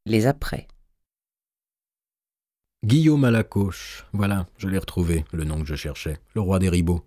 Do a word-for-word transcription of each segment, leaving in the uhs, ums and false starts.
Les après. Guillaume à la Cauche, voilà, je l'ai retrouvé, le nom que je cherchais, le roi des ribauds.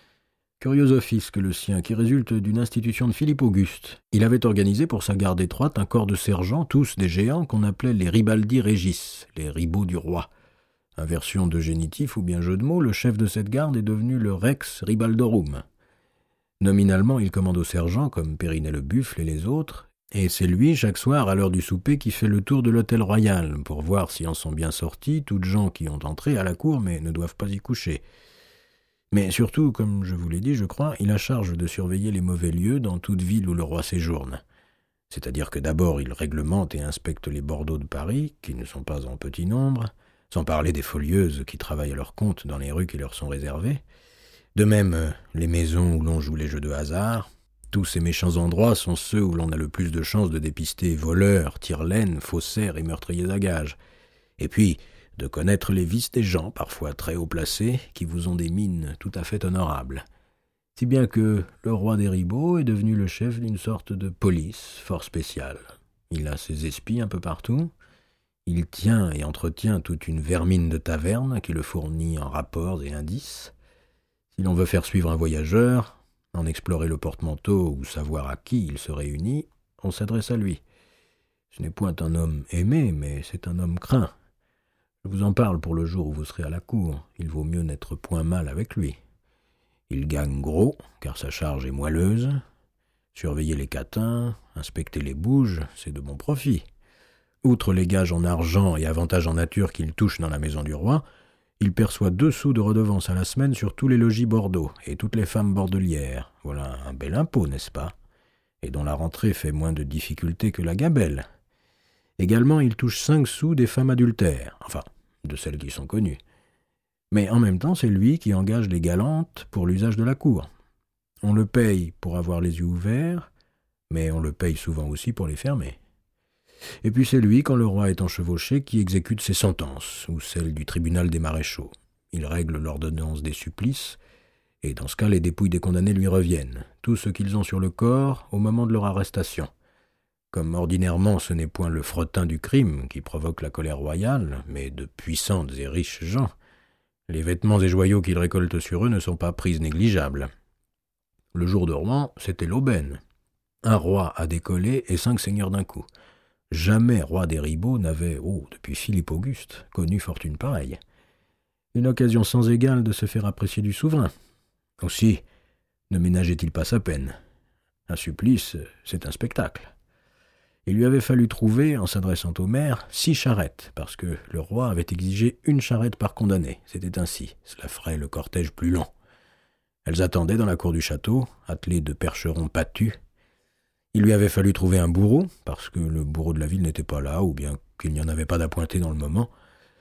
Curieux office que le sien, qui résulte d'une institution de Philippe Auguste. Il avait organisé pour sa garde étroite un corps de sergents, tous des géants, qu'on appelait les Ribaldi Regis, les ribauds du roi. Inversion de génitif ou bien jeu de mots, le chef de cette garde est devenu le Rex Ribaldorum. Nominalement, il commande aux sergents, comme Périnet le Buffle et les autres, et c'est lui, chaque soir, à l'heure du souper, qui fait le tour de l'hôtel royal, pour voir si en sont bien sortis toutes gens qui ont entré à la cour, mais ne doivent pas y coucher. Mais surtout, comme je vous l'ai dit, je crois, il a charge de surveiller les mauvais lieux dans toute ville où le roi séjourne. C'est-à-dire que d'abord, il réglemente et inspecte les bordeaux de Paris, qui ne sont pas en petit nombre, sans parler des folieuses qui travaillent à leur compte dans les rues qui leur sont réservées. De même, les maisons où l'on joue les jeux de hasard. Tous ces méchants endroits sont ceux où l'on a le plus de chances de dépister voleurs, tire-laines, faussaires et meurtriers à gages. Et puis, de connaître les vices des gens, parfois très haut placés, qui vous ont des mines tout à fait honorables. Si bien que le roi des ribauds est devenu le chef d'une sorte de police fort spéciale. Il a ses espies un peu partout. Il tient et entretient toute une vermine de taverne qui le fournit en rapports et indices. Si l'on veut faire suivre un voyageur, en explorer le porte-manteau ou savoir à qui il se réunit, on s'adresse à lui. Ce n'est point un homme aimé, mais c'est un homme craint. Je vous en parle pour le jour où vous serez à la cour. Il vaut mieux n'être point mal avec lui. Il gagne gros, car sa charge est moelleuse. Surveiller les catins, inspecter les bouges, c'est de bon profit. Outre les gages en argent et avantages en nature qu'il touche dans la maison du roi, il perçoit deux sous de redevance à la semaine sur tous les logis Bordeaux et toutes les femmes bordelières. Voilà un bel impôt, n'est-ce pas? Et dont la rentrée fait moins de difficultés que la gabelle. Également, il touche cinq sous des femmes adultères, enfin, de celles qui sont connues. Mais en même temps, c'est lui qui engage les galantes pour l'usage de la cour. On le paye pour avoir les yeux ouverts, mais on le paye souvent aussi pour les fermer. Et puis c'est lui, quand le roi est enchevauché, qui exécute ses sentences, ou celles du tribunal des maréchaux. Il règle l'ordonnance des supplices, et dans ce cas, les dépouilles des condamnés lui reviennent, tout ce qu'ils ont sur le corps au moment de leur arrestation. Comme ordinairement ce n'est point le fretin du crime qui provoque la colère royale, mais de puissantes et riches gens, les vêtements et joyaux qu'il récolte sur eux ne sont pas prises négligeables. Le jour de Rouen, c'était l'aubaine. Un roi à décoller et cinq seigneurs d'un coup. Jamais roi des ribauds n'avait, oh, depuis Philippe Auguste, connu fortune pareille. Une occasion sans égale de se faire apprécier du souverain. Aussi, ne ménageait-il pas sa peine. Un supplice, c'est un spectacle. Il lui avait fallu trouver, en s'adressant au maire, six charrettes, parce que le roi avait exigé une charrette par condamné. C'était ainsi, cela ferait le cortège plus long. Elles attendaient dans la cour du château, attelées de percherons pâtus. Il lui avait fallu trouver un bourreau, parce que le bourreau de la ville n'était pas là, ou bien qu'il n'y en avait pas d'appointé dans le moment.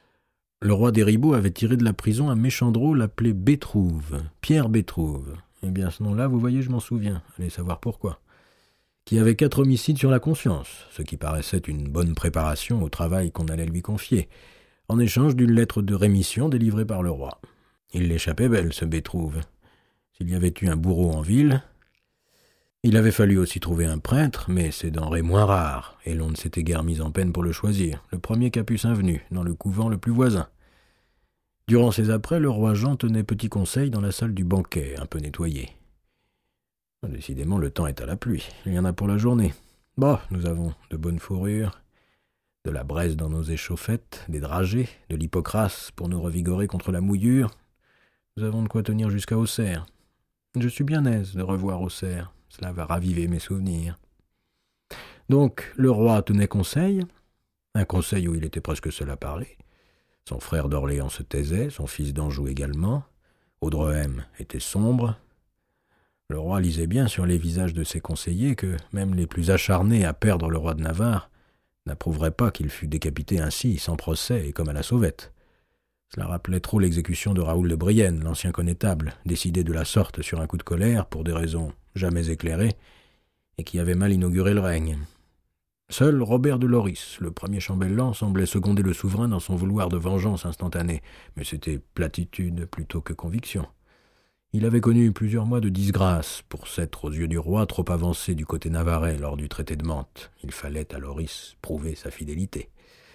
Le roi des ribauds avait tiré de la prison un méchant drôle appelé Bétrouve, Pierre Bétrouve. Eh bien, ce nom-là, vous voyez, je m'en souviens, allez savoir pourquoi. Qui avait quatre homicides sur la conscience, ce qui paraissait une bonne préparation au travail qu'on allait lui confier, en échange d'une lettre de rémission délivrée par le roi. Il l'échappait belle, ce Bétrouve. S'il y avait eu un bourreau en ville... Il avait fallu aussi trouver un prêtre, mais c'est denrée moins rare, et l'on ne s'était guère mis en peine pour le choisir, le premier capucin venu, dans le couvent le plus voisin. Durant ces apprêts, le roi Jean tenait petit conseil dans la salle du banquet, un peu nettoyée. Décidément, le temps est à la pluie, il y en a pour la journée. Bon, nous avons de bonnes fourrures, de la braise dans nos échauffettes, des dragées, de l'hypocras pour nous revigorer contre la mouillure. Nous avons de quoi tenir jusqu'à Auxerre. Je suis bien aise de revoir Auxerre. Cela va raviver mes souvenirs. Donc, le roi tenait conseil, un conseil où il était presque seul à parler. Son frère d'Orléans se taisait, son fils d'Anjou également. Audrehem était sombre. Le roi lisait bien sur les visages de ses conseillers que même les plus acharnés à perdre le roi de Navarre n'approuveraient pas qu'il fût décapité ainsi, sans procès et comme à la sauvette. Cela rappelait trop l'exécution de Raoul de Brienne, l'ancien connétable, décidé de la sorte sur un coup de colère pour des raisons jamais éclairées, et qui avait mal inauguré le règne. Seul Robert de Loris, le premier chambellan, semblait seconder le souverain dans son vouloir de vengeance instantanée, mais c'était platitude plutôt que conviction. Il avait connu plusieurs mois de disgrâce, pour s'être, aux yeux du roi, trop avancé du côté navarrais lors du traité de Mantes. Il fallait à Loris prouver sa fidélité.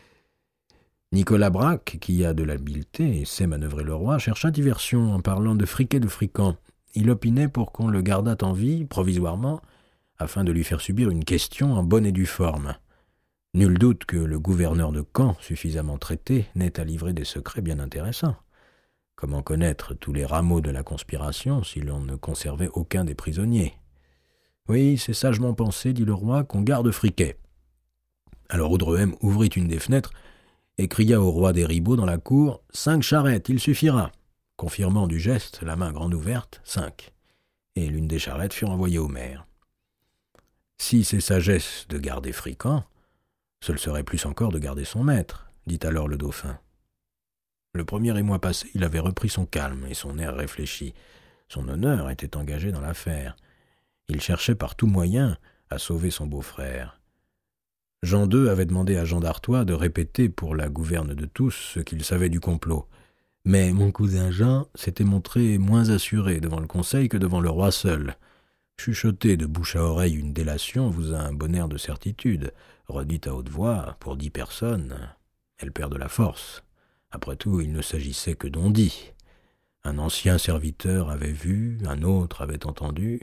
Nicolas Braque, qui a de l'habileté et sait manœuvrer le roi, chercha diversion en parlant de friquet de Frican. Il opinait pour qu'on le gardât en vie, provisoirement, afin de lui faire subir une question en bonne et due forme. Nul doute que le gouverneur de Caen, suffisamment traité, n'ait à livrer des secrets bien intéressants. Comment connaître tous les rameaux de la conspiration si l'on ne conservait aucun des prisonniers? Oui, c'est sagement pensé, dit le roi, qu'on garde Friquet. Alors Audrehem ouvrit une des fenêtres et cria au roi des Ribauds dans la cour « Cinq charrettes, il suffira !» Confirmant du geste, la main grande ouverte, cinq. Et l'une des charrettes fut envoyée au maire. Si c'est sagesse de garder Frican, ce le serait plus encore de garder son maître, dit alors le dauphin. Le premier émoi passé, il avait repris son calme et son air réfléchi. Son honneur était engagé dans l'affaire. Il cherchait par tous moyens à sauver son beau-frère. Jean deux avait demandé à Jean d'Artois de répéter pour la gouverne de tous ce qu'il savait du complot. Mais mon cousin Jean s'était montré moins assuré devant le conseil que devant le roi seul. Chuchoter de bouche à oreille une délation vous a un bon air de certitude. Redite à haute voix, pour dix personnes, elle perd de la force. Après tout, il ne s'agissait que d'on dit. Un ancien serviteur avait vu, un autre avait entendu.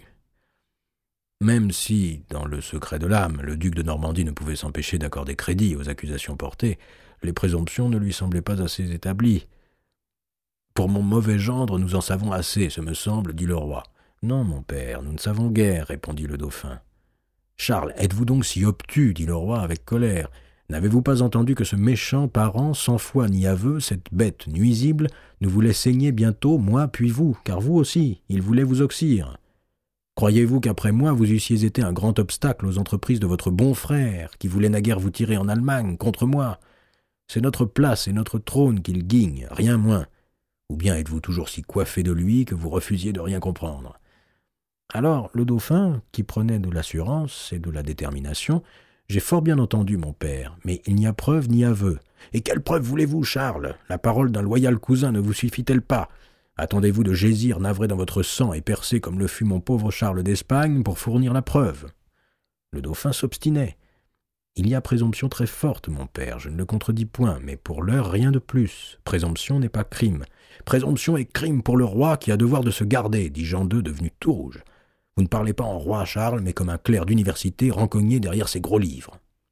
Même si, dans le secret de l'âme, le duc de Normandie ne pouvait s'empêcher d'accorder crédit aux accusations portées, les présomptions ne lui semblaient pas assez établies. « Pour mon mauvais gendre, nous en savons assez, ce me semble, dit le roi. »« Non, mon père, nous ne savons guère, répondit le dauphin. »« Charles, êtes-vous donc si obtus, dit le roi avec colère. N'avez-vous pas entendu que ce méchant parent, sans foi ni aveu, cette bête nuisible, nous voulait saigner bientôt, moi puis vous, car vous aussi, il voulait vous oxyre. Croyez-vous qu'après moi, vous eussiez été un grand obstacle aux entreprises de votre bon frère, qui voulait naguère vous tirer en Allemagne, contre moi? C'est notre place et notre trône qu'il guigne, rien moins. Ou bien êtes-vous toujours si coiffé de lui que vous refusiez de rien comprendre? » Alors, le dauphin, qui prenait de l'assurance et de la détermination, « J'ai fort bien entendu, mon père, mais il n'y a preuve ni aveu. »« Et quelle preuve voulez-vous, Charles? La parole d'un loyal cousin ne vous suffit-elle pas? Attendez-vous de gésir navré dans votre sang et percé comme le fut mon pauvre Charles d'Espagne pour fournir la preuve ?» Le dauphin s'obstinait. « Il y a présomption très forte, mon père, je ne le contredis point, mais pour l'heure rien de plus. Présomption n'est pas crime. Présomption est crime pour le roi qui a devoir de se garder, dit Jean deux devenu tout rouge. Vous ne parlez pas en roi, Charles, mais comme un clerc d'université rancogné derrière ses gros livres. »